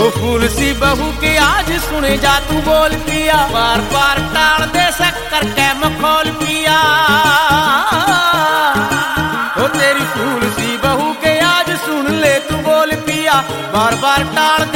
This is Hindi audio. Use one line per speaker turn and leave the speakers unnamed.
फूल सी बहू के आज सुने जा तू बोल पिया, बार बार टाल दे शक्कर के मखौल पिया। ओ तेरी फूल सी बहू के आज सुन ले तू बोल पिया, बार बार टाल